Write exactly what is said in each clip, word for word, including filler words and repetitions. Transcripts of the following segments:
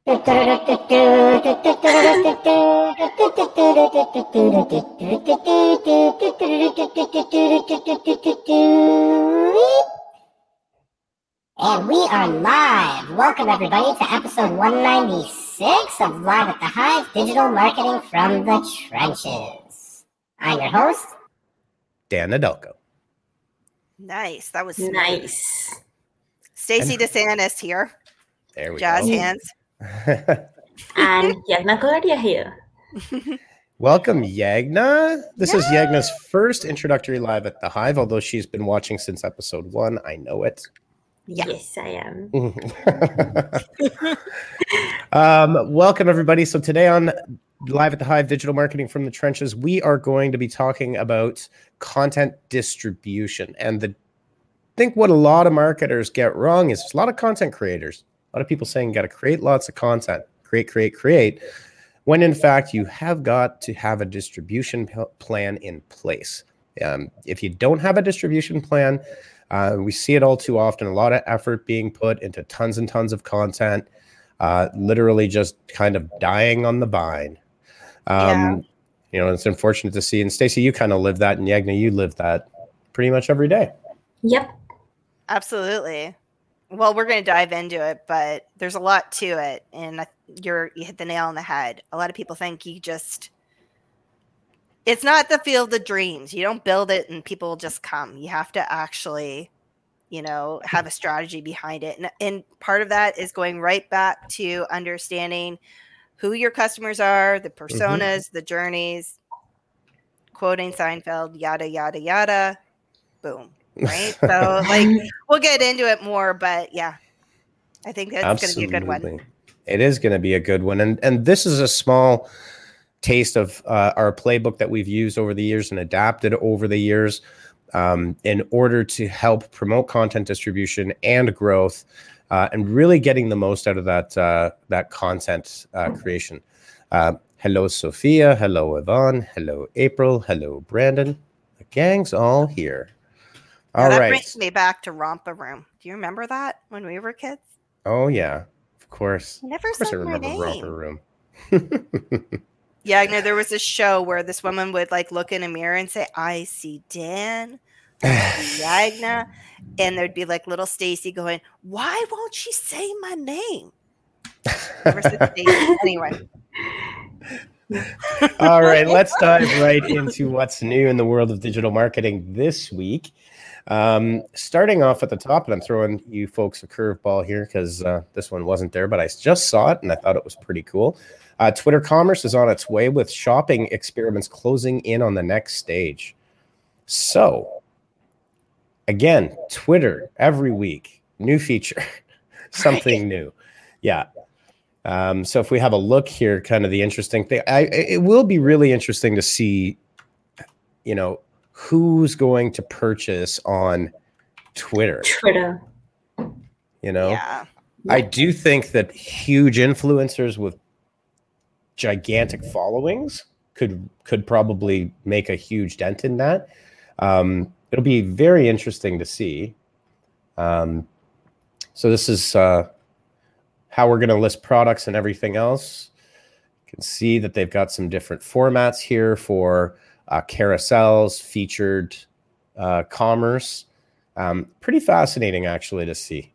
And we are live. Welcome everybody to episode one ninety-six of Live at the Hive, Digital Marketing from the Trenches. I'm your host, Dan Nadelko. Nice. That was smooth. Nice. Stacey DeSantis here. There we Jazz go. hands. And Yagna Claudia here. Welcome, Yagna. This yeah. is Yagna's first introductory Live at the Hive, although she's been watching since episode one. I know it. Yeah. Yes, I am. um, welcome, everybody. So today on Live at the Hive, Digital Marketing from the Trenches, we are going to be talking about content distribution. And the, I think what a lot of marketers get wrong is there's a lot of content creators, a lot of people saying you got to create lots of content, create, create, create, when in fact you have got to have a distribution p- plan in place. Um, if you don't have a distribution plan, Uh, we see it all too often, a lot of effort being put into tons and tons of content, uh, literally just kind of dying on the vine. Um, yeah. You know, it's unfortunate to see. And Stacey, you kind of live that, and Yagna, you live that pretty much every day. Yep. Absolutely. Well, we're going to dive into it, but there's a lot to it. And you're, you hit the nail on the head. A lot of people think you just... It's not the field of dreams. You don't build it and people will just come. You have to actually, you know, have a strategy behind it. And, and part of that is going right back to understanding who your customers are, the personas, mm-hmm. the journeys, quoting Seinfeld, yada, yada, yada, boom. Right? So, like, we'll get into it more, but yeah, I think that's going to be a good one. It is going to be a good one. And, and this is a small taste of uh, our playbook that we've used over the years and adapted over the years um, in order to help promote content distribution and growth uh, and really getting the most out of that uh, that content uh, creation. Uh, hello, Sophia. Hello, Yvonne. Hello, April. Hello, Brandon. The gang's all here. All now, that right. brings me back to Romper Room. Do you remember that when we were kids? Oh, yeah. Of course. I never of course said I remember my name. Romper Room. Yeah, no, there was a show where this woman would like look in a mirror and say, I see Dan, I see Yagna, and there'd be like little Stacey going, why won't she say my name? Anyway. All right, let's dive right into what's new in the world of digital marketing this week. Um, starting off at the top, and I'm throwing you folks a curveball here because uh, this one wasn't there, but I just saw it and I thought it was pretty cool. Uh, Twitter commerce is on its way with shopping experiments closing in on the next stage. So, again, Twitter every week, new feature, something new. Yeah. Um, so if we have a look here, kind of the interesting thing, I, it will be really interesting to see, you know, who's going to purchase on Twitter. Twitter. You know, yeah. I do think that huge influencers with gigantic followings could could probably make a huge dent in that. Um, it'll be very interesting to see. Um, so this is uh, how we're going to list products and everything else. You can see that they've got some different formats here for uh, carousels, featured uh, commerce. Um, pretty fascinating, actually, to see.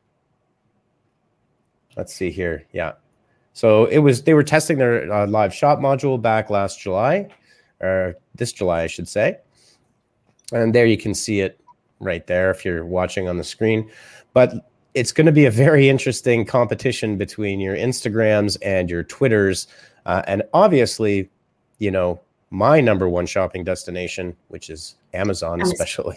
Let's see here. Yeah. So it was, they were testing their uh, live shop module back last July, or this July, I should say. And there you can see it right there if you're watching on the screen. But it's going to be a very interesting competition between your Instagrams and your Twitters. Uh, and obviously, you know, my number one shopping destination, which is Amazon, especially.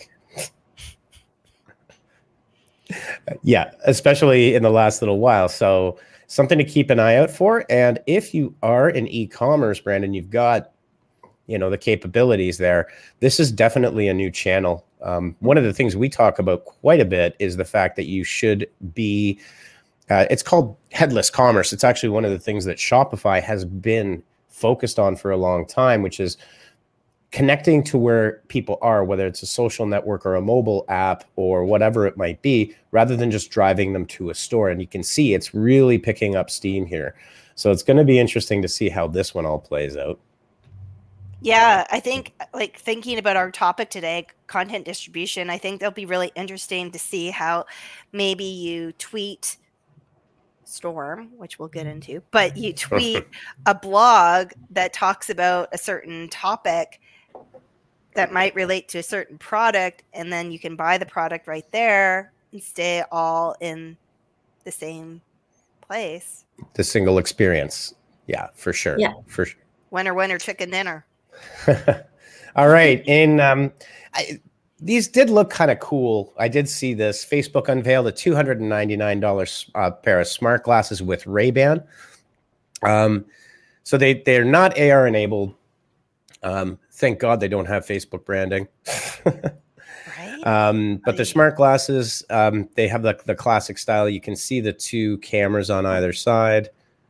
Yeah, especially in the last little while. So something to keep an eye out for. And if you are in e-commerce, Brandon, you've got, you know, the capabilities there. This is definitely a new channel. Um, one of the things we talk about quite a bit is the fact that you should be, uh, it's called headless commerce. It's actually one of the things that Shopify has been focused on for a long time, which is connecting to where people are, whether it's a social network or a mobile app or whatever it might be, rather than just driving them to a store. And you can see it's really picking up steam here. So it's going to be interesting to see how this one all plays out. Yeah, I think like thinking about our topic today, content distribution, I think that'll be really interesting to see how maybe you tweet Storm, which we'll get into, but you tweet a blog that talks about a certain topic that might relate to a certain product, and then you can buy the product right there and stay all in the same place. The single experience. Yeah, for sure. Yeah. For sure. Winner, winner, chicken dinner. All right. And um, I, these did look kind of cool. I did see this. Facebook unveiled a two hundred ninety-nine dollars uh, pair of smart glasses with Ray-Ban. Um, so they, they're not A R enabled. Um, thank God they don't have Facebook branding. Right? Um, but they're smart glasses. Um, they have the, the classic style. You can see the two cameras on either side.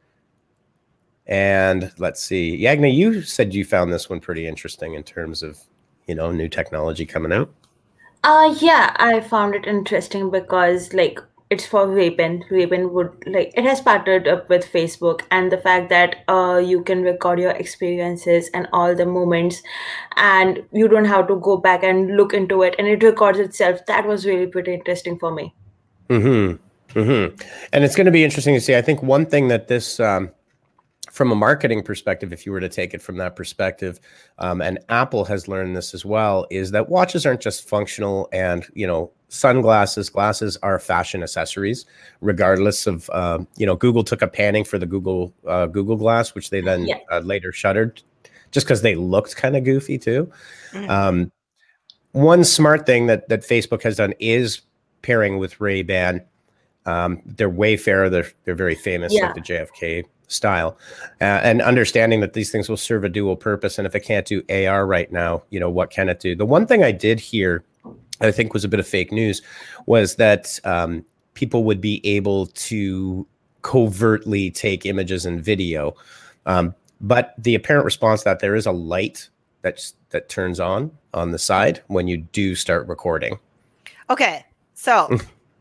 And let's see. Yagna, you said you found this one pretty interesting in terms of, you know, new technology coming out. Uh, yeah, I found it interesting because like it's for Ray-Ban. Ray-Ban would like it has partnered up with Facebook, and the fact that uh you can record your experiences and all the moments, and you don't have to go back and look into it, and it records itself. That was really pretty interesting for me. Mm-hmm. Mm-hmm. And it's going to be interesting to see. I think one thing that this um from a marketing perspective, if you were to take it from that perspective, um, and Apple has learned this as well, is that watches aren't just functional, and, you know, sunglasses, glasses are fashion accessories, regardless of, uh, you know, Google took a panning for the Google uh, Google Glass, which they then Yeah. uh, later shuttered just because they looked kind of goofy too. Mhm. Um, one smart thing that, that Facebook has done is pairing with Ray-Ban. Um, they're Wayfarer. They're, they're very famous, Yeah. like the J F K style, uh, and understanding that these things will serve a dual purpose. And if it can't do A R right now, you know, what can it do? The one thing I did hear, I think was a bit of fake news, was that um, people would be able to covertly take images and video. Um, but the apparent response that there is a light that's, that turns on on the side when you do start recording. Okay, so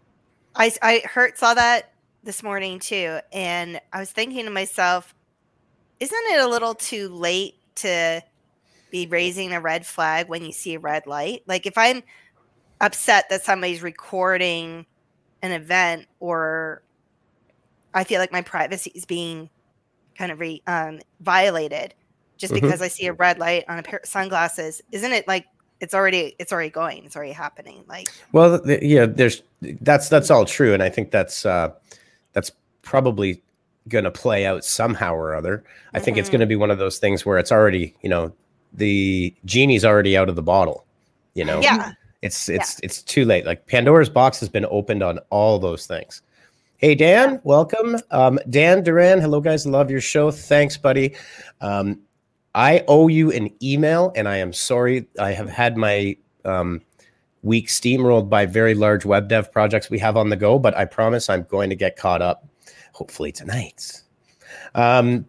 I I heard saw that this morning too, and I was thinking to myself, isn't it a little too late to be raising a red flag when you see a red light? Like if I'm upset that somebody's recording an event, or I feel like my privacy is being kind of re, um, violated just Mhm. because I see a red light on a pair of sunglasses, isn't it like it's already it's already going, it's already happening? Like, Well, th- yeah, there's that's that's all true, and I think that's uh, that's probably going to play out somehow or other. I think it's Mhm. going to be one of those things where it's already, you know, the genie's already out of the bottle. You know, yeah, it's it's it's too late. Like Pandora's box has been opened on all those things. Hey Dan, welcome. Um, Dan Duran, hello guys, love your show. Thanks, buddy. Um, I owe you an email, and I am sorry. I have had my um, week steamrolled by very large web dev projects we have on the go, but I promise I'm going to get caught up, hopefully tonight. Um,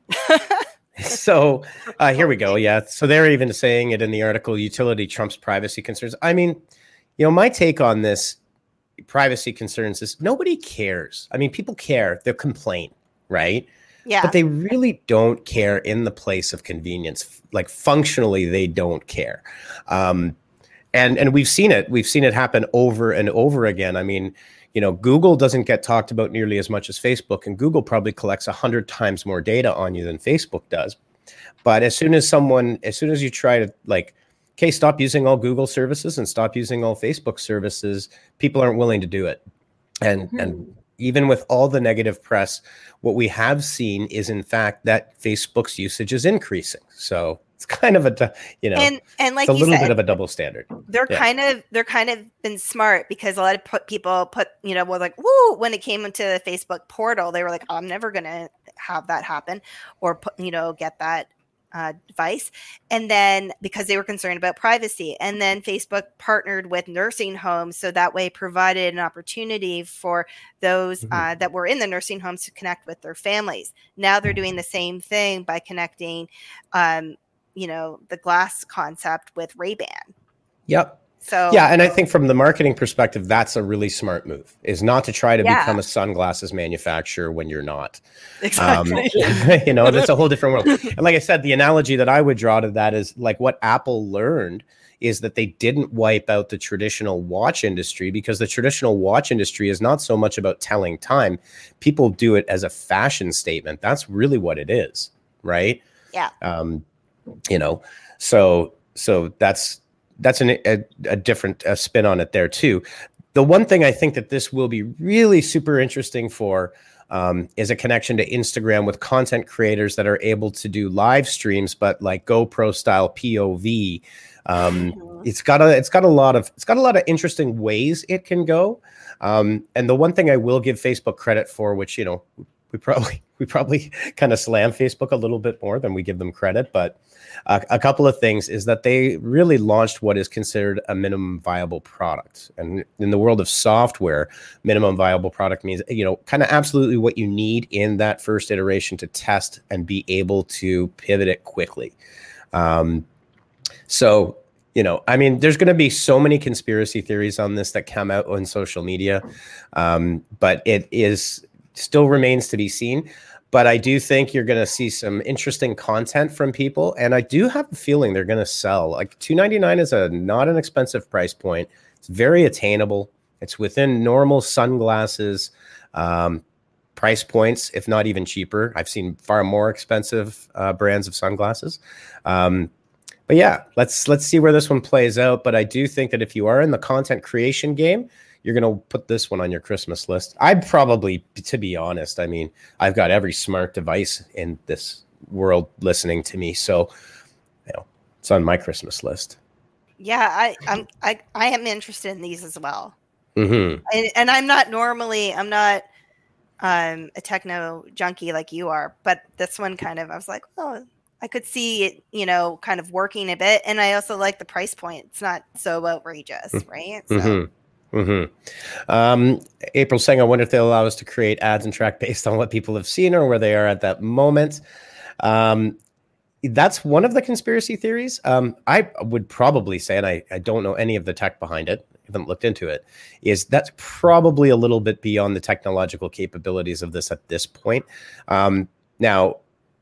so uh, here we go. Yeah. So they're even saying it in the article, utility trumps privacy concerns. I mean, you know, my take on this privacy concerns is nobody cares. I mean, people care. They'll complain, right? yeah. But they really don't care in the place of convenience. Like functionally, they don't care. Um, and and we've seen it. We've seen it happen over and over again. I mean, you know, Google doesn't get talked about nearly as much as Facebook, and Google probably collects a hundred times more data on you than Facebook does. But as soon as someone, as soon as you try to like, okay, stop using all Google services and stop using all Facebook services, people aren't willing to do it. And Mhm. and even with all the negative press, what we have seen is in fact that Facebook's usage is increasing. So it's kind of a, du- you know, and and like it's a you little said, bit of a double standard. they're Yeah. kind of they're kind of been smart, because a lot of put, people put, you know, were like, woo, when it came into the Facebook portal, they were like, I'm never gonna have that happen, or put, you know, get that uh, device. And then because they were concerned about privacy, and then Facebook partnered with nursing homes, so that way provided an opportunity for those Mhm. uh, that were in the nursing homes to connect with their families. Now they're doing the same thing by connecting um, you know, the glass concept with Ray-Ban. Yep. So yeah, and I think from the marketing perspective, that's a really smart move, is not to try to Yeah. become a sunglasses manufacturer when you're not. exactly. Um, you know, that's a whole different world. And like I said, the analogy that I would draw to that is like what Apple learned is that they didn't wipe out the traditional watch industry, because the traditional watch industry is not so much about telling time. People do it as a fashion statement. That's really what it is, right? Yeah. Um, you know, so so that's that's an, a, a different uh, spin on it there too. The one thing I think that this will be really super interesting for um, is a connection to Instagram with content creators that are able to do live streams, but like GoPro style P O V. Um, it's got a it's got a lot of it's got a lot of interesting ways it can go. Um, and the one thing I will give Facebook credit for, which you know we probably we probably kind of slam Facebook a little bit more than we give them credit, but uh, a couple of things is that they really launched what is considered a minimum viable product. And in the world of software, minimum viable product means, you know, kind of absolutely what you need in that first iteration to test and be able to pivot it quickly. Um, so, you know, I mean, there's going to be so many conspiracy theories on this that come out on social media, um, but it is still remains to be seen. But I do think you're going to see some interesting content from people. And I do have a feeling they're going to sell. Like two ninety-nine is a not an expensive price point. It's very attainable. It's within normal sunglasses um, price points, if not even cheaper. I've seen far more expensive uh, brands of sunglasses. Um, but yeah, let's let's see where this one plays out. But I do think that if you are in the content creation game, you're going to put this one on your Christmas list. I'd probably, to be honest, I mean, I've got every smart device in this world listening to me. So, you know, it's on my Christmas list. Yeah, I, I'm, I, I am interested in these as well. Mm-hmm. And, and I'm not normally, I'm not um, a techno junkie like you are, but this one kind of, I was like, oh, I could see it, you know, kind of working a bit. And I also like the price point. It's not so outrageous, right? So. Mm-hmm. Mm-hmm. Um, April saying, I wonder if they'll allow us to create ads and track based on what people have seen or where they are at that moment. Um, that's one of the conspiracy theories. Um, I would probably say, and I, I don't know any of the tech behind it, I haven't looked into it, is that's probably a little bit beyond the technological capabilities of this at this point. Um, now,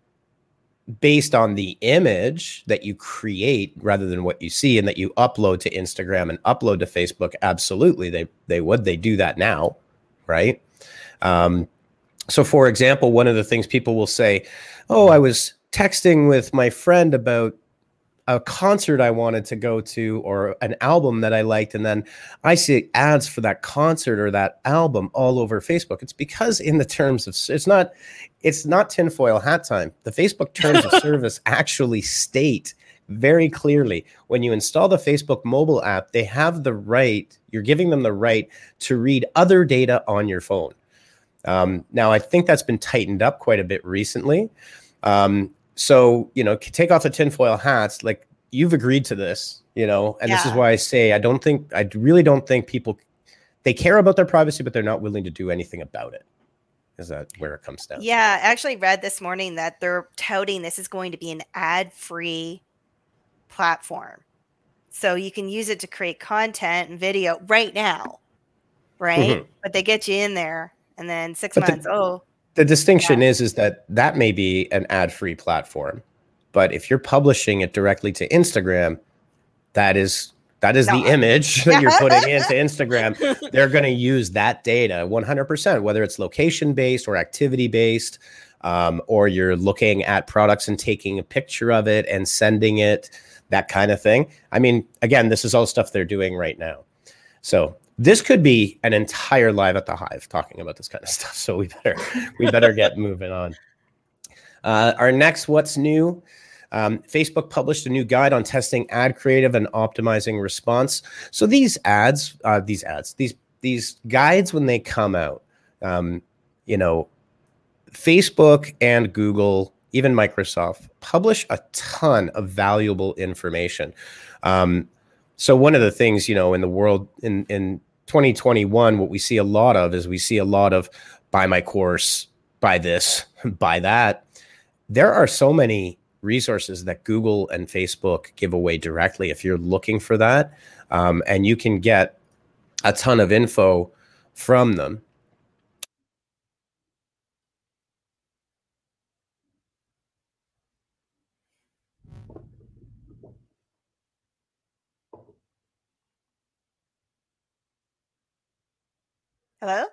based on the image that you create rather than what you see and that you upload to Instagram and upload to Facebook, absolutely, they they would. They do that now, right? Um, so, for example, one of the things people will say, oh, I was texting with my friend about a concert I wanted to go to or an album that I liked, and then I see ads for that concert or that album all over Facebook. It's because in the terms of, it's not, it's not tinfoil hat time. The Facebook terms of service actually state very clearly when you install the Facebook mobile app, they have the right, you're giving them the right to read other data on your phone. Um, now, I think that's been tightened up quite a bit recently. Um, So, you know, take off the tinfoil hats, like you've agreed to this, you know, and yeah. This is why I say, I don't think, I really don't think people, they care about their privacy, but they're not willing to do anything about it. Is that where it comes down? Yeah. I actually read this morning that they're touting this is going to be an ad-free platform. So you can use it to create content and video right now, right? Mm-hmm. But they get you in there and then six but months, the- oh. The distinction yeah. is, is that that may be an ad-free platform, but if you're publishing it directly to Instagram, that is that is no. the image that you're putting into Instagram. They're going to use that data one hundred percent, whether it's location-based or activity-based, um, or you're looking at products and taking a picture of it and sending it, that kind of thing. I mean, again, this is all stuff they're doing right now. So this could be an entire Live at the Hive talking about this kind of stuff. So we better we better get moving on. Uh, our next what's new. Um, Facebook published a new guide on testing ad creative and optimizing response. So these ads, uh, these ads, these these guides when they come out, um, you know, Facebook and Google, even Microsoft, publish a ton of valuable information. Um, So one of the things, you know, in the world in, in twenty twenty-one, what we see a lot of is we see a lot of buy my course, buy this, buy that. There are so many resources that Google and Facebook give away directly if you're looking for that. Um, and you can get a ton of info from them. Hello?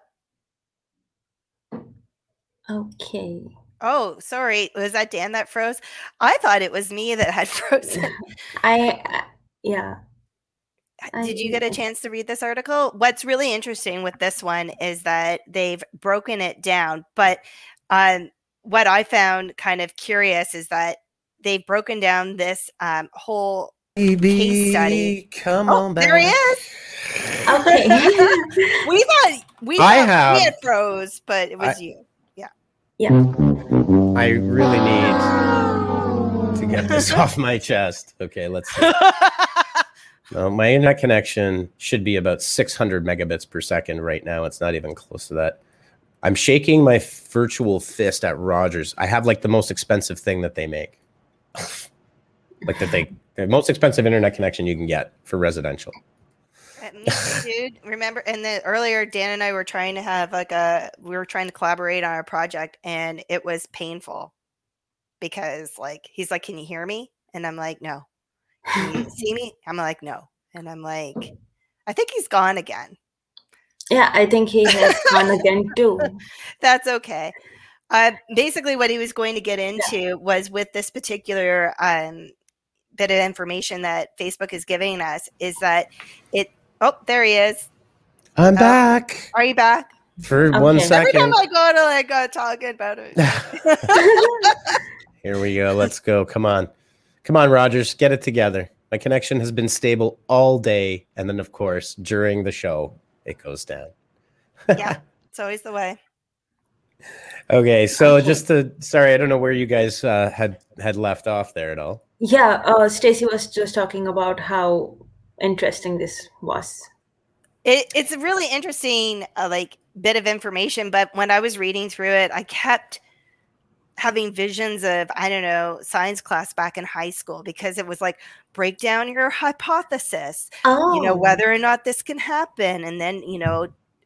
Okay. Oh, sorry. Was that Dan that froze? I thought it was me that had frozen. I, uh, yeah. Did you I- get a chance to read this article? What's really interesting with this one is that they've broken it down. But um, what I found kind of curious is that they've broken down this um, whole case study. Come Oh, on back. there he is. Okay. We thought we I thought have- we had froze, but it was I- you. Yeah. I really need to get this off my chest. Okay, let's see. Uh, my internet connection should be about six hundred megabits per second right now. It's not even close to that. I'm shaking my virtual fist at Rogers. I have like the most expensive thing that they make. Like that they, the most expensive internet connection you can get for residential. Uh, Me too, dude. Remember, and then earlier, Dan and I were trying to have like a, we were trying to collaborate on a project, and it was painful because, like, he's like, "Can you hear me?" And I'm like, "No." "Can you see me?" I'm like, "No." And I'm like, "I think he's gone again." Yeah, I think he has gone again too. That's okay. Uh, basically, what he was going to get into was with this particular um, bit of information that Facebook is giving us is that it. Oh, there he is. I'm Oh. back Are you back? for one Okay. Every second. time I go to like uh, talking about it. Here we go. Let's go. Come on. Come on, Rogers. Get it together. My connection has been stable all day. And then, of course, during the show, it goes down. Yeah, it's always the way. Okay. So Okay. just to, sorry, I don't know where you guys uh, had, had left off there at all. Yeah, uh, Stacy was just talking about how interesting this was. It, it's a really interesting uh, like bit of information, but when I was reading through it, I kept having visions of, I don't know, science class back in high school, because it was like, break down your hypothesis, Oh, you know, whether or not this can happen. And then, you know,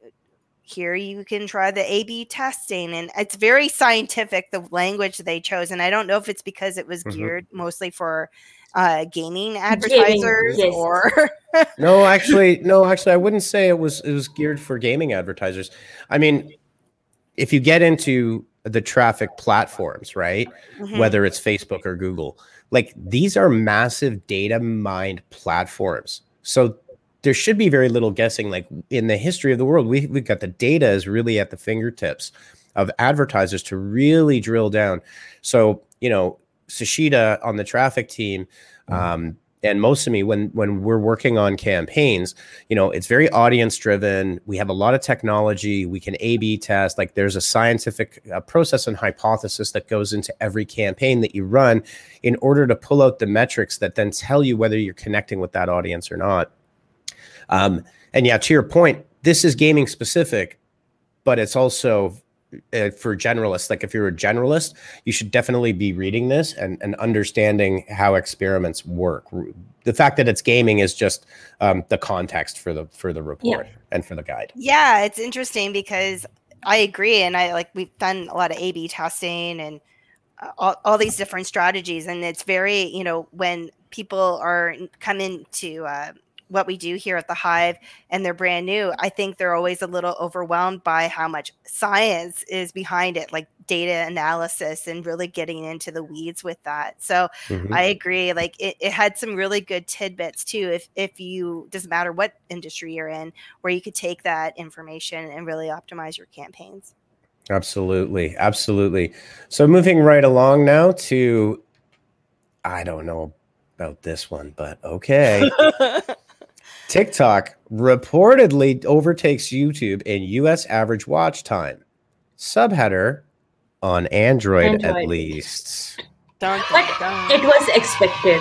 here you can try the A B testing. And it's very scientific, the language they chose. And I don't know if it's because it was Mhm. geared mostly for uh, gaming advertisers yes. or... No, actually, no, actually, I wouldn't say it was, it was geared for gaming advertisers. I mean, if you get into the traffic platforms, right? Mhm. Whether it's Facebook or Google, like these are massive data mined platforms. So there should be very little guessing. Like in the history of the world, we, we've got the data is really at the fingertips of advertisers to really drill down. So, you know, Sushita on the traffic team, um, and Mosami, when when we're working on campaigns, you know, it's very audience driven. We have a lot of technology. We can A B test. Like there's a scientific uh, process and hypothesis that goes into every campaign that you run in order to pull out the metrics that then tell you whether you're connecting with that audience or not. Um, and yeah, to your point, this is gaming specific, but it's also uh, for generalists. Like if you're a generalist, you should definitely be reading this and, and understanding how experiments work. The fact that it's gaming is just um, the context for the for the report and for the guide. Yeah, it's interesting because I agree. And I like, we've done a lot of A B testing and uh, all, all these different strategies. And it's very, you know, when people are coming to uh, what we do here at the Hive and they're brand new, I think they're always a little overwhelmed by how much science is behind it, like data analysis and really getting into the weeds with that. So Mhm. I agree. Like it, it had some really good tidbits too. If, if you, doesn't matter what industry you're in, where you could take that information and really optimize your campaigns. Absolutely. Absolutely. So moving right along now to, I don't know about this one, but okay. TikTok reportedly overtakes YouTube in U S average watch time. Subheader on Android, at Android. least. Dun, dun, but dun. it was expected.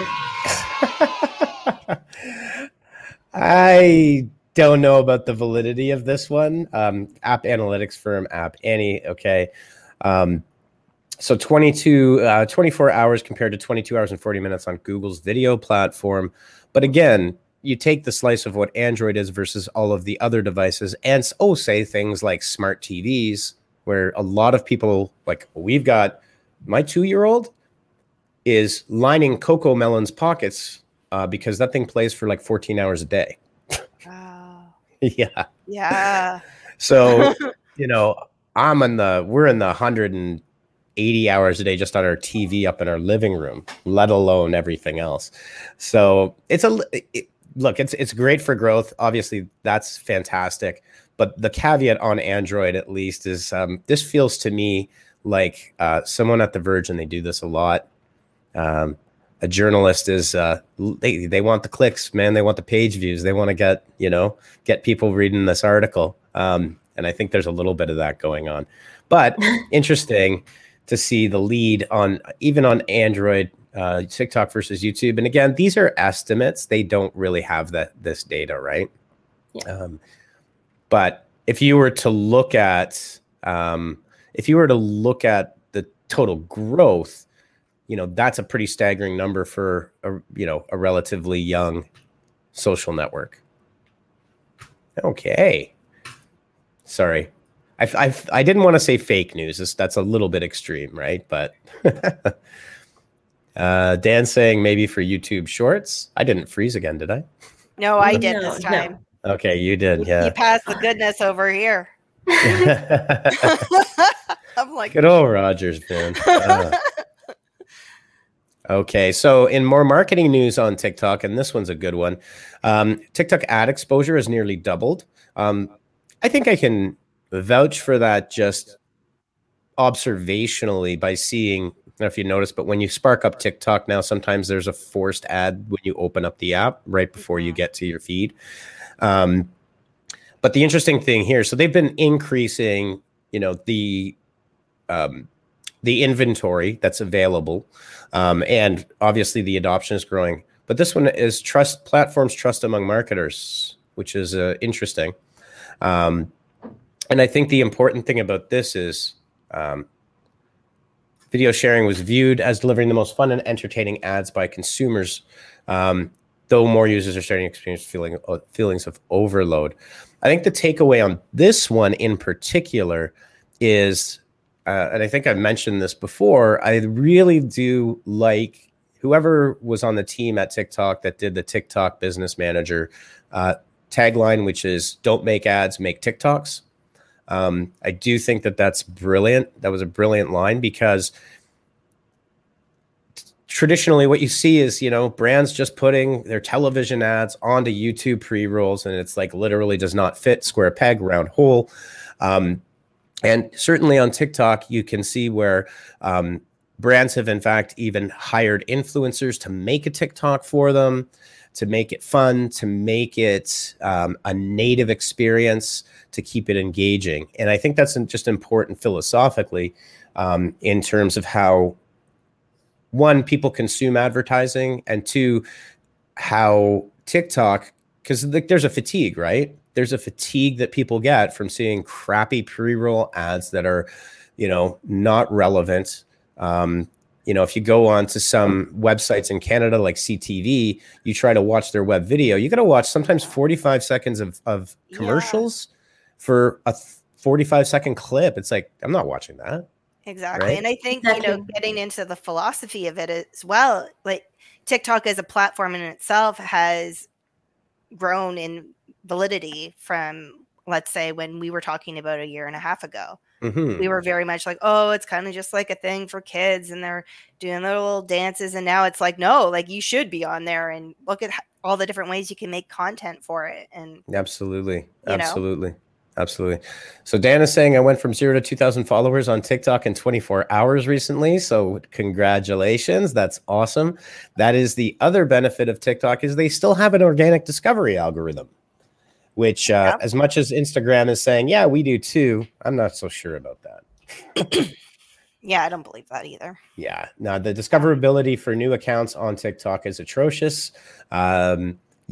I don't know about the validity of this one. Um, app analytics firm App Annie. Okay. Um, so twenty-two, uh, twenty-four hours compared to twenty-two hours and forty minutes on Google's video platform. But again, you take the slice of what Android is versus all of the other devices, and oh, say things like smart T Vs, where a lot of people, like we've got, my two-year-old is lining Coco Melon's pockets uh, because that thing plays for like fourteen hours a day. Wow. Yeah. Yeah. So, you know, I'm in the, we're in the one hundred eighty hours a day just on our T V up in our living room, let alone everything else. So it's a, it, look, it's, it's great for growth. Obviously that's fantastic. But the caveat on Android, at least, is um, this feels to me like uh, someone at The Verge, and they do this a lot. Um, a journalist is, uh, they, they want the clicks, man. They want the page views. They want to get, you know, get people reading this article. Um, and I think there's a little bit of that going on. But interesting to see the lead on, even on Android, uh, TikTok versus YouTube. And again, these are estimates. They don't really have that this data, right? Yeah. Um, but if you were to look at, um, if you were to look at the total growth, you know, that's a pretty staggering number for a, you know, a relatively young social network. Okay. Sorry. I, I, I didn't want to say fake news. That's, that's a little bit extreme, right? But uh, Dan saying maybe for YouTube Shorts. I didn't freeze again, did I? No, I did No, this no. time. Okay, you did, yeah. You passed the goodness over here. I'm like, Good old Rogers, man. Uh, okay, so in more marketing news on TikTok, and this one's a good one, um, TikTok ad exposure has nearly doubled. Um, I think I can vouch for that just observationally by seeing, I don't know if you noticed, but when you spark up TikTok now, sometimes there's a forced ad when you open up the app right before you get to your feed. Um, but the interesting thing here, so they've been increasing, you know, the um, the inventory that's available, um, and obviously the adoption is growing. But this one is trust platforms trust among marketers, which is uh, interesting. Um, and I think the important thing about this is um, video sharing was viewed as delivering the most fun and entertaining ads by consumers, um, though more users are starting to experience feeling, uh, feelings of overload. I think the takeaway on this one in particular is, uh, and I think I've mentioned this before, I really do like whoever was on the team at TikTok that did the TikTok Business Manager uh, tagline, which is "Don't make ads, make TikToks." Um, I do think that that's brilliant. That was a brilliant line because traditionally what you see is, you know, brands just putting their television ads onto YouTube pre-rolls, and it's like literally does not fit, square peg, round hole. Um, and certainly on TikTok, you can see where um, brands have in fact even hired influencers to make a TikTok for them, to make it fun, to make it um, a native experience, to keep it engaging. And I think that's just important philosophically um, in terms of how, one, people consume advertising, and two, how TikTok, because there's a fatigue, right? There's a fatigue that people get from seeing crappy pre-roll ads that are, you know, not relevant. Um, you know, if you go on to some websites in Canada like C T V, you try to watch their web video, you got to watch sometimes forty-five seconds of, of commercials yeah. for a forty-five second clip. It's like, I'm not watching that. Exactly. Right? And I think, Exactly. you know, getting into the philosophy of it as well, like TikTok as a platform in itself has grown in validity from, let's say, when we were talking about a year and a half ago. Mm-hmm. We were very much like, oh, it's kind of just like a thing for kids and they're doing their little dances. And now it's like, no, like you should be on there and look at all the different ways you can make content for it. And absolutely. You know? Absolutely. Absolutely. So Dan is saying I went from zero to two thousand followers on TikTok in twenty-four hours recently. So congratulations. That's awesome. That is the other benefit of TikTok is they still have an organic discovery algorithm, which uh, yeah. as much as Instagram is saying, yeah, we do too. I'm not so sure about that. Yeah, I don't believe that either. Yeah. Now the discoverability for new accounts on TikTok is atrocious. Um,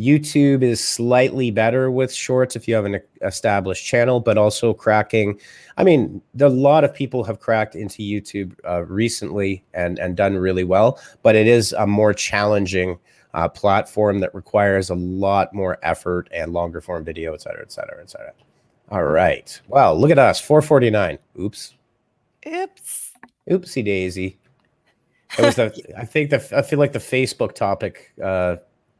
YouTube is slightly better with shorts if you have an established channel, but also cracking. I mean, a lot of people have cracked into YouTube uh, recently and, and done really well, but it is a more challenging uh, platform that requires a lot more effort and longer form video, et cetera, et cetera, et cetera. All right. Well, look at us, four forty-nine. Oops. Oops. Oopsie daisy. It was the, I think the, I feel like the Facebook topic uh,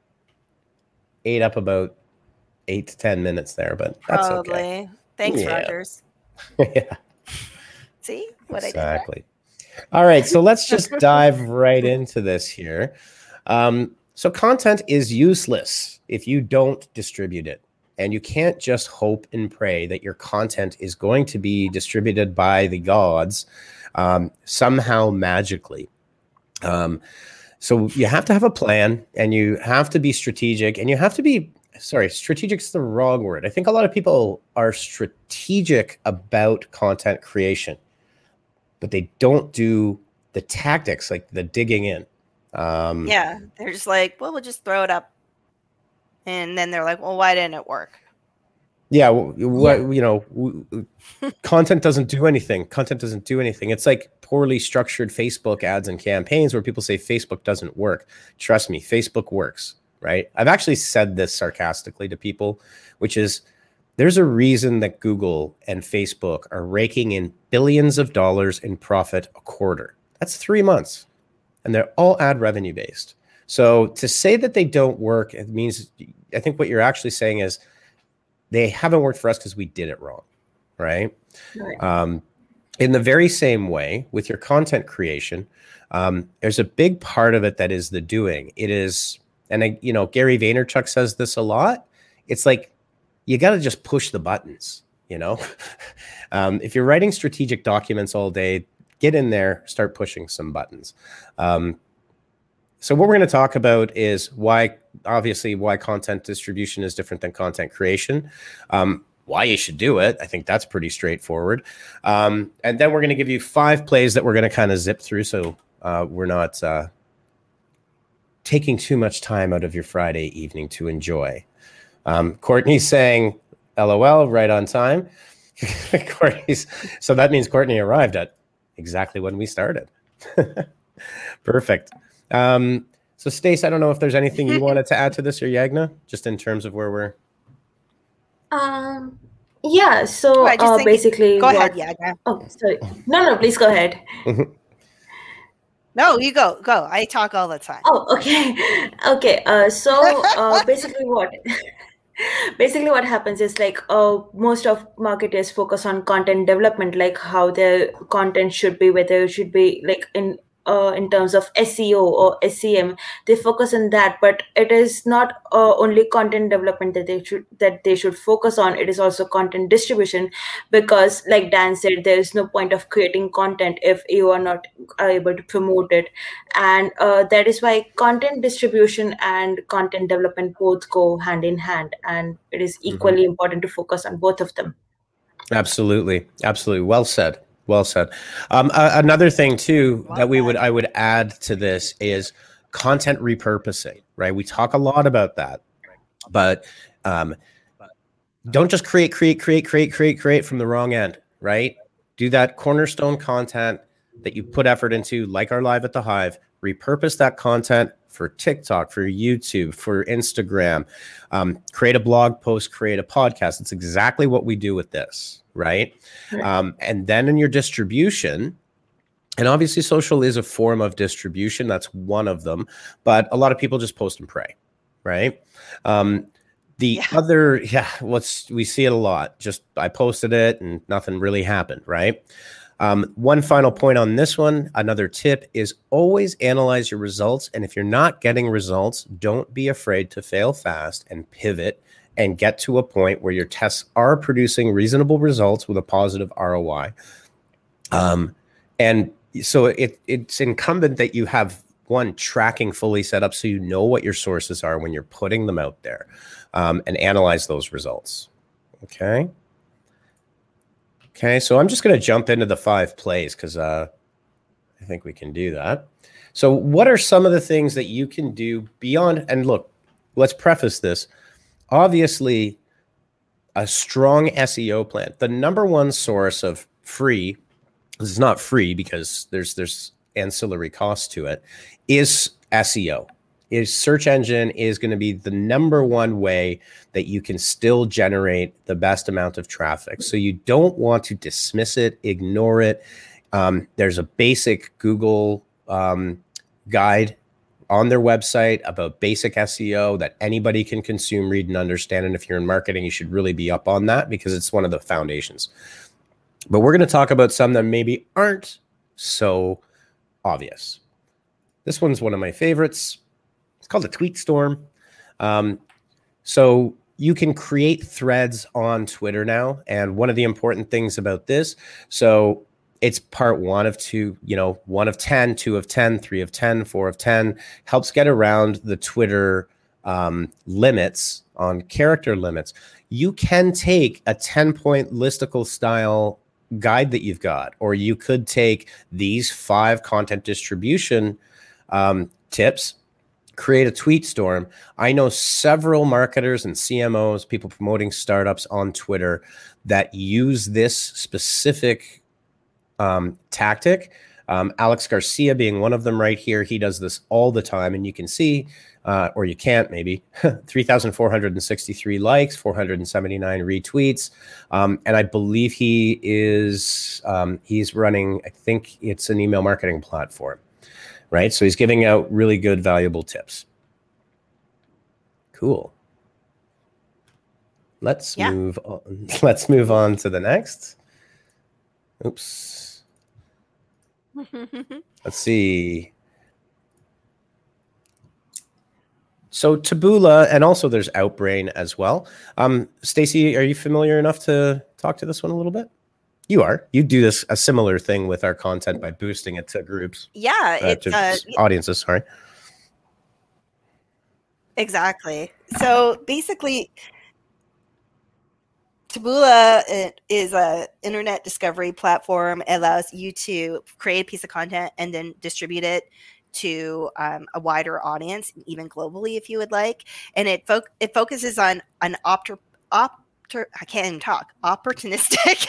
ate up about eight to ten minutes there, but that's Probably. okay. Thanks, Yeah. Rogers. Yeah, See what exactly. All right, so let's just dive right into this here. Um, so content is useless if you don't distribute it, and you can't just hope and pray that your content is going to be distributed by the gods um, somehow magically. Um, So you have to have a plan, and you have to be strategic, and you have to be, sorry, strategic is the wrong word. I think a lot of people are strategic about content creation, but they don't do the tactics, like the digging in. Um, Yeah, they're just like, well, we'll just throw it up. And then they're like, well, why didn't it work? Yeah, what yeah. you know, w- content doesn't do anything. Content doesn't do anything. It's like poorly structured Facebook ads and campaigns where people say Facebook doesn't work. Trust me, Facebook works, right? I've actually said this sarcastically to people, which is there's a reason that Google and Facebook are raking in billions of dollars in profit a quarter. That's three months, and they're all ad revenue based. So to say that they don't work, it means, I think what you're actually saying is, they haven't worked for us because we did it wrong, right? right. Um, in the very same way, with your content creation, um, there's a big part of it that is the doing. It is, and I, you know, Gary Vaynerchuk says this a lot. It's like, you got to just push the buttons, you know? um, if you're writing strategic documents all day, get in there, start pushing some buttons. Um, So what we're going to talk about is why, obviously, why content distribution is different than content creation, um, why you should do it. I think that's pretty straightforward. Um, and then we're going to give you five plays that we're going to kind of zip through so uh, we're not uh, taking too much time out of your Friday evening to enjoy. Um, Courtney's saying, LOL, right on time. Courtney's, so that means Courtney arrived at exactly when we started. Perfect. Um, so Stace, I don't know if there's anything you wanted to add to this, or Yagna, just in terms of where we're. Um. Yeah. So Oh, I just uh, think- basically, Go what... ahead, Yaga. Oh, sorry. No, no. Please go ahead. No, you go. Go. I talk all the time. Oh, okay. Okay. Uh. So uh, basically, what. Basically, what happens is like uh, most of marketers focus on content development, like how their content should be, whether it should be like in uh, in terms of S E O or S E M. They focus on that, but it is not uh, only content development that they should that they should focus on. It is also content distribution, because, like Dan said, there is no point of creating content if you are not able to promote it, and uh, that is why content distribution and content development both go hand in hand, and it is equally mm-hmm. important to focus on both of them. Absolutely, absolutely. Well said. Well said. Um, uh, another thing too that we would I would add to this is content repurposing. Right, we talk a lot about that, but um, don't just create, create, create, create, create, create from the wrong end. Right, do that cornerstone content that you put effort into, like our Live at the Hive. Repurpose that content for TikTok, for YouTube, for Instagram. Um, create a blog post, create a podcast. It's exactly what we do with this, right? right. Um, and then in your distribution, and obviously social is a form of distribution. That's one of them. But a lot of people just post and pray, right? Um, the yeah. other, yeah, what's we see it a lot. Just I posted it and nothing really happened, right? Um, one final point on this one, another tip is always analyze your results. And if you're not getting results, don't be afraid to fail fast and pivot and get to a point where your tests are producing reasonable results with a positive R O I. Um, and so it, it's incumbent that you have one tracking fully set up so you know what your sources are when you're putting them out there, um, and analyze those results. Okay. Okay, so I'm just going to jump into the five plays because uh, I think we can do that. So what are some of the things that you can do beyond, and look, let's preface this. Obviously, a strong S E O plan, the number one source of free, this is not free because there's there's ancillary costs to it, is S E O. Is search engine is going to be the number one way that you can still generate the best amount of traffic. So you don't want to dismiss it, ignore it. Um, there's a basic Google um, guide on their website about basic S E O that anybody can consume, read, and understand. And if you're in marketing, you should really be up on that because it's one of the foundations. But we're going to talk about some that maybe aren't so obvious. This one's one of my favorites. It's called a tweet storm. Um, so you can create threads on Twitter now. And one of the important things about this, so it's part one of two, you know, one of ten, two of ten, three of ten, four of ten, helps get around the Twitter um, limits on character limits. You can take a ten point listicle style guide that you've got, or you could take these five content distribution um, tips, create a tweet storm. I know several marketers and C M Os, people promoting startups on Twitter that use this specific um, tactic. Um, Alex Garcia being one of them right here. He does this all the time, and you can see, uh, or you can't maybe, three thousand four hundred sixty-three likes, four hundred seventy-nine retweets. Um, and I believe he is, um, he's running, I think it's an email marketing platform, right? So he's giving out really good, valuable tips. Cool. Let's Yeah. move on. Let's move on to the next. Oops. Let's see. So Taboola, and also there's Outbrain as well. Um, Stacey, are you familiar enough to talk to this one a little bit? You are. You do this a similar thing with our content by boosting it to groups, Yeah, uh, it's to uh, audiences. Sorry. exactly. So basically, Taboola uh, is a internet discovery platform. It allows you to create a piece of content and then distribute it to um, a wider audience, even globally, if you would like. And it fo- it focuses on an optor optor I can't even talk opportunistic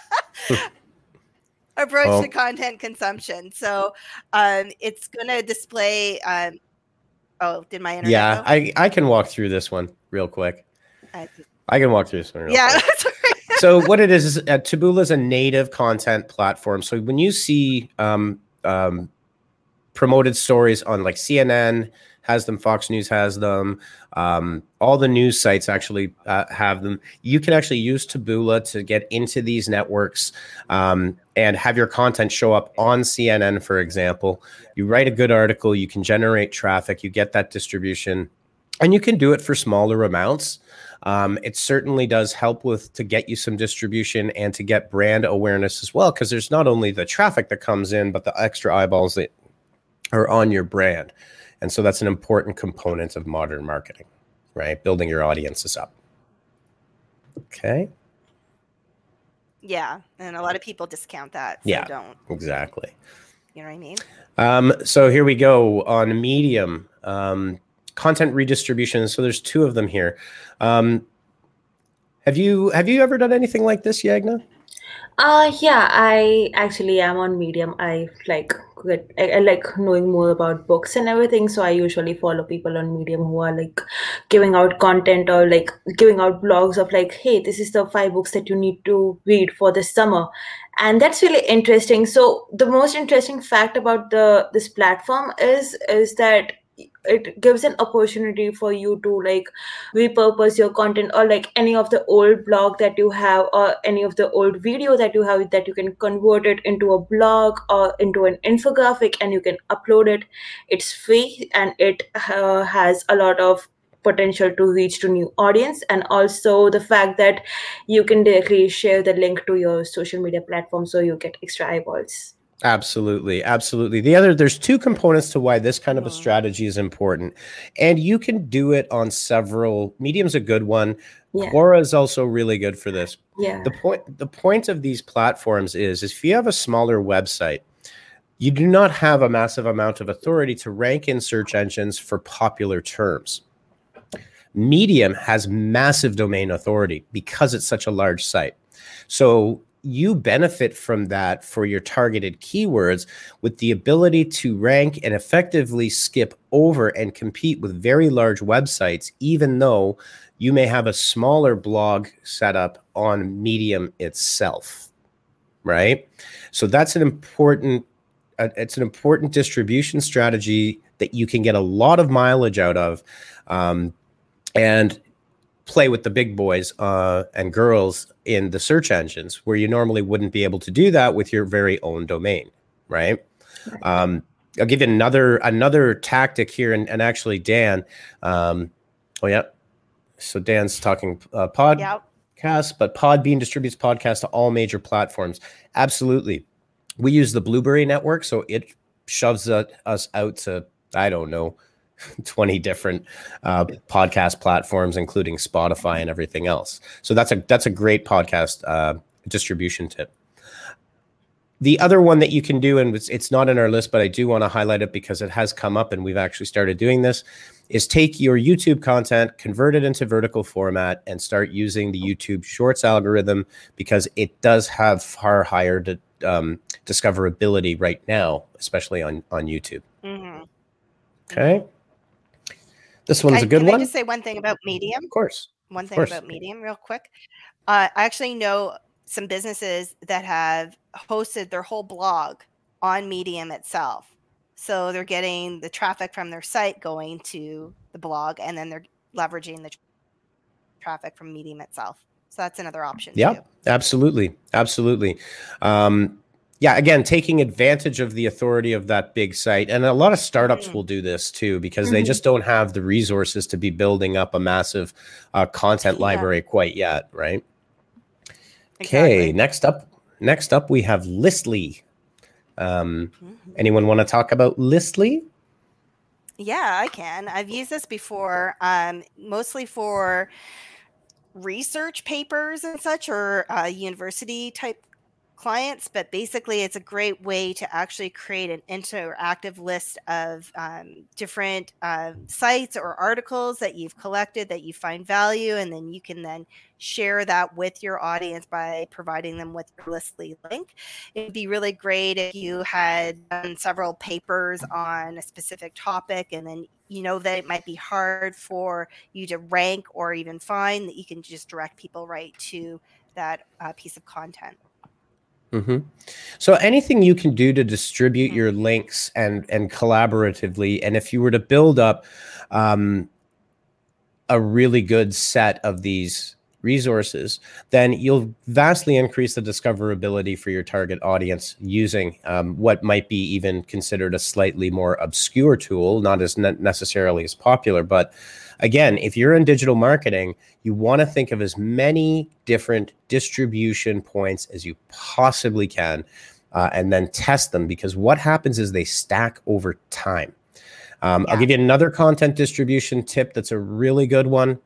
approach Oh. to content consumption. So um, it's going to display. Um, oh, did my internet? Yeah, go? I, I can walk through this one real quick. I- I can walk through this one real yeah. quick. Sorry. So what it is is uh, Taboola is a native content platform. So when you see um, um, promoted stories on like C N N has them, Fox News has them, um, all the news sites actually uh, have them. You can actually use Taboola to get into these networks um, and have your content show up on C N N, for example. You write a good article, you can generate traffic, you get that distribution, and you can do it for smaller amounts. Um, it certainly does help with to get you some distribution and to get brand awareness as well, because there's not only the traffic that comes in, but the extra eyeballs that are on your brand. And so that's an important component of modern marketing, right? Building your audiences up. Okay. Yeah, and a lot of people discount that. So Yeah. don't. Exactly. You know what I mean? Um, so here we go on Medium. Um, content redistribution. So there's two of them here. Um, have you have you ever done anything like this, Yagna? Uh yeah, I actually am on Medium. I like get, I, I like knowing more about books and everything. So I usually follow people on Medium who are like giving out content or like giving out blogs of like, hey, this is the five books that you need to read for this summer. And that's really interesting. So the most interesting fact about the this platform is is that it gives an opportunity for you to like repurpose your content, or like any of the old blog that you have or any of the old video that you have, that you can convert it into a blog or into an infographic and you can upload it. It's free and it uh, has a lot of potential to reach to new audience, and also the fact that you can directly share the link to your social media platform so you get extra eyeballs. Absolutely. Absolutely. The other, there's two components to why this kind of a Mhm. strategy is important. And you can do it on several. Medium's a good one. Yeah. Quora is also really good for this. Yeah. The point, the point of these platforms is, is if you have a smaller website, you do not have a massive amount of authority to rank in search engines for popular terms. Medium has massive domain authority because it's such a large site. So you benefit from that for your targeted keywords with the ability to rank and effectively skip over and compete with very large websites, even though you may have a smaller blog set up on Medium itself, right? So that's an important, uh, it's an important distribution strategy that you can get a lot of mileage out of, um, and play with the big boys uh, and girls in the search engines, where you normally wouldn't be able to do that with your very own domain, right? right. Um, I'll give you another another tactic here, and, and actually Dan, um, oh yeah, so Dan's talking uh, podcast, yep. but Podbean distributes podcasts to all major platforms. Absolutely. We use the Blueberry network, so it shoves uh, us out to, I don't know, twenty different uh, podcast platforms, including Spotify and everything else. So that's a that's a great podcast uh, distribution tip. The other one that you can do, and it's, it's not in our list, but I do want to highlight it because it has come up and we've actually started doing this, is take your YouTube content, convert it into vertical format, and start using the YouTube Shorts algorithm, because it does have far higher di- um, discoverability right now, especially on, on YouTube. Mm-hmm. Okay. This one's I, a good can one. I just say one thing about Medium? Of course. One thing course. about Medium real quick. Uh, I actually know some businesses that have hosted their whole blog on Medium itself. So they're getting the traffic from their site going to the blog, and then they're leveraging the tra- traffic from Medium itself. So that's another option. Yeah, too. absolutely. Absolutely. Um, Yeah, again, taking advantage of the authority of that big site. And a lot of startups mm-hmm. will do this too, because mm-hmm. they just don't have the resources to be building up a massive uh, content yeah. library quite yet, right? Okay, exactly. next up, next up we have Listly. Um, mm-hmm. Anyone want to talk about Listly? Yeah, I can. I've used this before, um, mostly for research papers and such, or uh, university type clients, but basically it's a great way to actually create an interactive list of um, different uh, sites or articles that you've collected that you find value, and then you can then share that with your audience by providing them with your Listly link. It'd be really great if you had done several papers on a specific topic, and then you know that it might be hard for you to rank or even find, that you can just direct people right to that uh, piece of content. Mm-hmm. So anything you can do to distribute your links and and collaboratively, and if you were to build up um, a really good set of these resources, then you'll vastly increase the discoverability for your target audience using um, what might be even considered a slightly more obscure tool, not as ne- necessarily as popular. But again, if you're in digital marketing, you want to think of as many different distribution points as you possibly can, uh, and then test them, because what happens is they stack over time. Um, yeah. I'll give you another content distribution tip that's a really good one.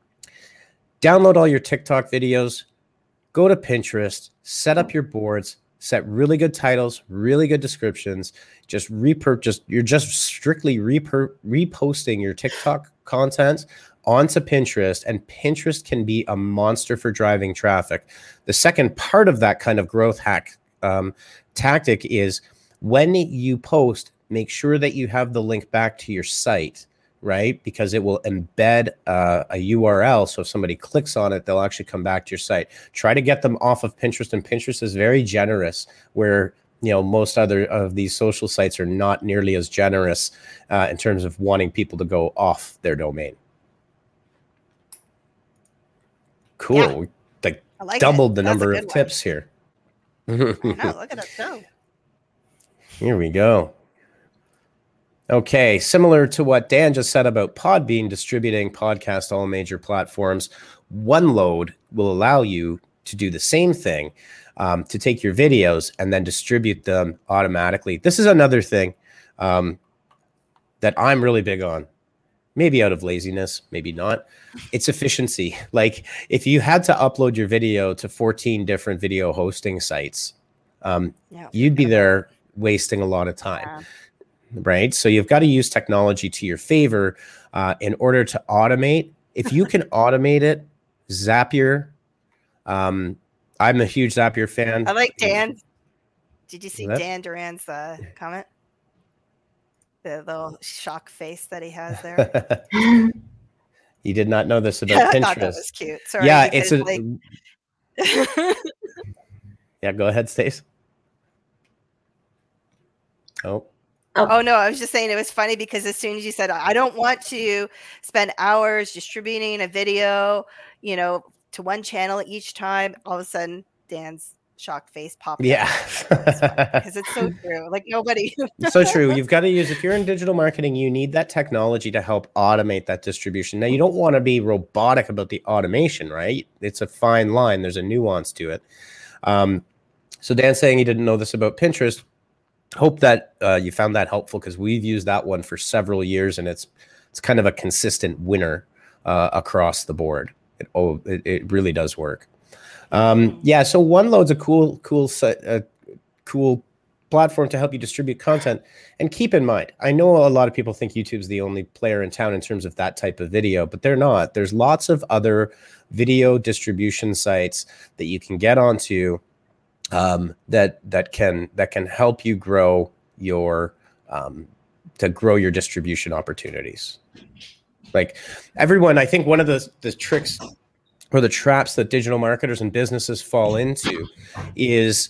Download all your TikTok videos, go to Pinterest, set up your boards, set really good titles, really good descriptions. Just repurchase. You're just strictly repur- reposting your TikTok content onto Pinterest, and Pinterest can be a monster for driving traffic. The second part of that kind of growth hack um, tactic is, when you post, make sure that you have the link back to your site, right? Because it will embed uh, a U R L. So if somebody clicks on it, they'll actually come back to your site. Try to get them off of Pinterest, and Pinterest is very generous, where you know most other of these social sites are not nearly as generous uh, in terms of wanting people to go off their domain. Cool. Yeah. We like, like doubled it. the That's number of one. tips here. I know, look at us go. Here we go. Okay, similar to what Dan just said about Podbean distributing podcasts to all major platforms, OneLoad will allow you to do the same thing, um, to take your videos and then distribute them automatically. This is another thing um, that I'm really big on. Maybe out of laziness, maybe not. It's efficiency. Like if you had to upload your video to fourteen different video hosting sites, um, yeah, you'd be there wasting a lot of time. Yeah. Right? So you've got to use technology to your favor uh, in order to automate if you can automate it, Zapier. Um, I'm a huge Zapier fan. I like Dan. Did you see That? Dan Duran's uh, comment? The little shock face that he has there. You did not know this about I Pinterest. thought that was cute. Sorry, yeah, it's a. like... yeah, go ahead, Stace. Oh. Oh. oh no, I was just saying it was funny because as soon as you said I don't want to spend hours distributing a video, you know, to one channel each time, all of a sudden Dan's shocked face popped yeah. up. Because it's so true. Like nobody so true. You've got to use, if you're in digital marketing, you need that technology to help automate that distribution. Now, you don't want to be robotic about the automation, right? It's a fine line. There's a nuance to it. Um, so Dan's saying he didn't know this about Pinterest. Hope that uh, you found that helpful, because we've used that one for several years, and it's it's kind of a consistent winner uh, across the board. It, oh, it, it really does work. Um, yeah, so OneLoad's a cool, cool, uh, cool platform to help you distribute content. And keep in mind, I know a lot of people think YouTube's the only player in town in terms of that type of video, but they're not. There's lots of other video distribution sites that you can get onto um, that that can that can help you grow your um, to grow your distribution opportunities. Like everyone, I think one of the the tricks or the traps that digital marketers and businesses fall into is,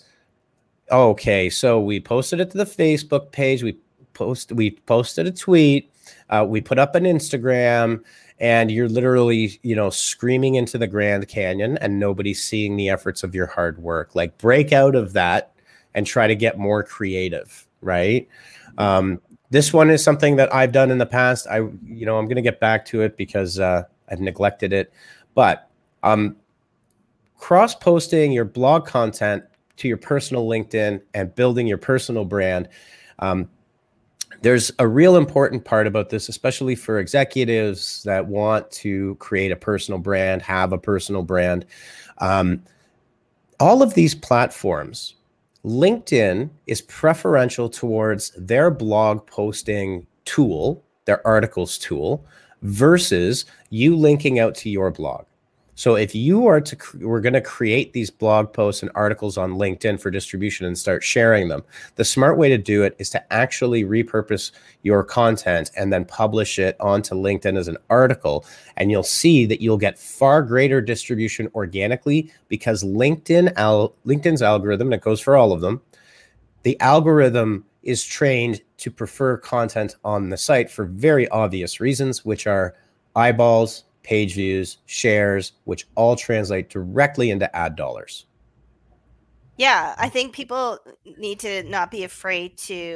okay, so we posted it to the Facebook page, we post we posted a tweet, uh, we put up an Instagram, and you're literally, you know, screaming into the Grand Canyon and nobody's seeing the efforts of your hard work. Like, break out of that and try to get more creative, right? Um, this one is something that I've done in the past. I, you know, I'm going to get back to it because uh, I've neglected it, but um, cross-posting your blog content to your personal LinkedIn and building your personal brand. Um, there's a real important part about this, especially for executives that want to create a personal brand, have a personal brand. Um, all of these platforms, LinkedIn is preferential towards their blog posting tool, their articles tool, versus you linking out to your blog. So if you are to, we're going to create these blog posts and articles on LinkedIn for distribution and start sharing them, the smart way to do it is to actually repurpose your content and then publish it onto LinkedIn as an article. And you'll see that you'll get far greater distribution organically, because LinkedIn, al- LinkedIn's algorithm, and it goes for all of them, the algorithm is trained to prefer content on the site for very obvious reasons, which are eyeballs, page views, shares, which all translate directly into ad dollars. Yeah, I think people need to not be afraid to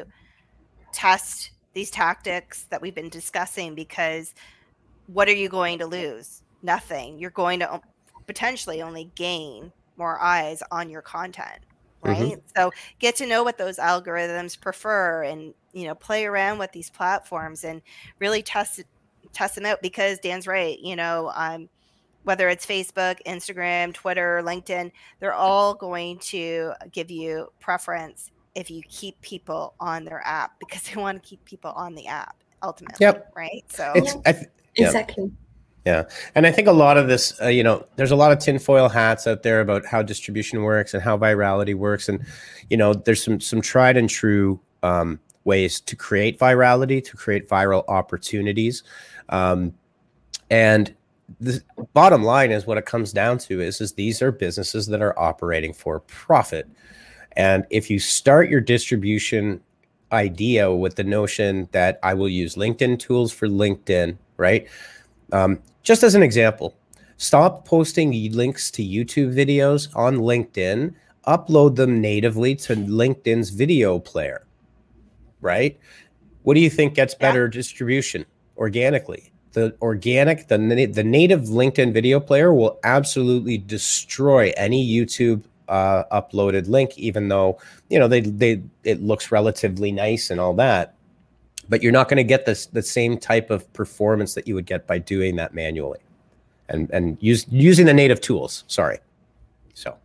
test these tactics that we've been discussing, because what are you going to lose? Nothing. You're going to potentially only gain more eyes on your content, right? Mm-hmm. So get to know what those algorithms prefer, and, you know, play around with these platforms and really test it. test them out, because Dan's right. You know, um, whether it's Facebook, Instagram, Twitter, LinkedIn, they're all going to give you preference if you keep people on their app, because they want to keep people on the app ultimately. Yep. Right. So it's, I th- yeah. Exactly. Yeah. And I think a lot of this, uh, you know, there's a lot of tinfoil hats out there about how distribution works and how virality works. And, you know, there's some, some tried and true um, ways to create virality, to create viral opportunities. Um, and the bottom line is, what it comes down to is, is these are businesses that are operating for profit. And if you start your distribution idea with the notion that I will use LinkedIn tools for LinkedIn, right? Um, just as an example, stop posting links to YouTube videos on LinkedIn, upload them natively to LinkedIn's video player, right? What do you think gets better yeah. distribution? Organically, the organic, the the native LinkedIn video player will absolutely destroy any YouTube uh, uploaded link, even though, you know, they they it looks relatively nice and all that, but you're not going to get this the same type of performance that you would get by doing that manually, and and use using the native tools. Sorry. So,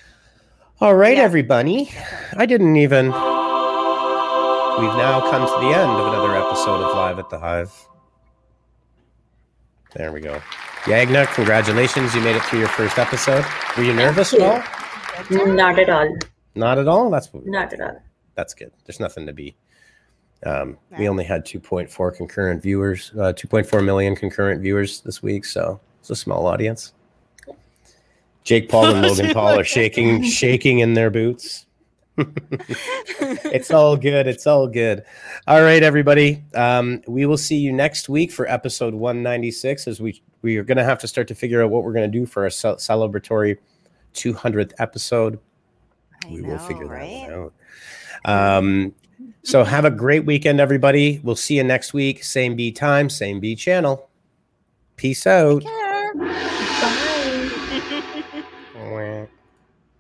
all right, yeah. everybody, I didn't even. We've now come to the end of another episode of Live at the Hive. There we go. Yagna, congratulations. You made it through your first episode. Were you nervous at all? Not at all. Not at all? That's Not at all. That's good. There's nothing to be. Um, no. We only had two point four concurrent viewers, uh, two point four million concurrent viewers this week. So it's a small audience. Jake Paul and Logan Paul are shaking, shaking in their boots. It's all good. It's all good. All right, everybody. Um, we will see you next week for episode one ninety-six, as we we are going to have to start to figure out what we're going to do for our ce- celebratory two hundredth episode. I we know, will figure right? that one out. Um, so have a great weekend, everybody. We'll see you next week. Same B time, same B channel. Peace out. Take care.